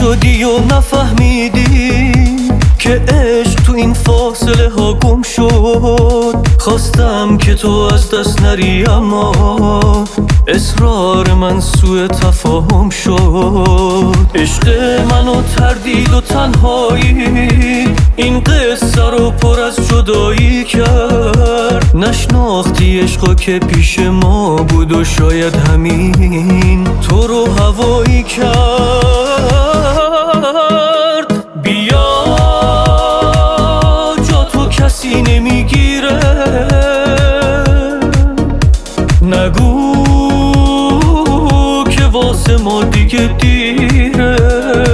شدی و نفهمیدی که عشق تو این فاصله ها گم شد. خواستم که تو از دست نری اما اصرار من سوء تفاهم شد. عشق منو تردید و تنهایی این قصه رو پر از جدایی کرد. نشناختی عشقا که پیش ما بود و شاید همین تو رو هوایی کرد. بیا جا تو کسی نمیگیره، نگو که واسه ما دیگه دیره.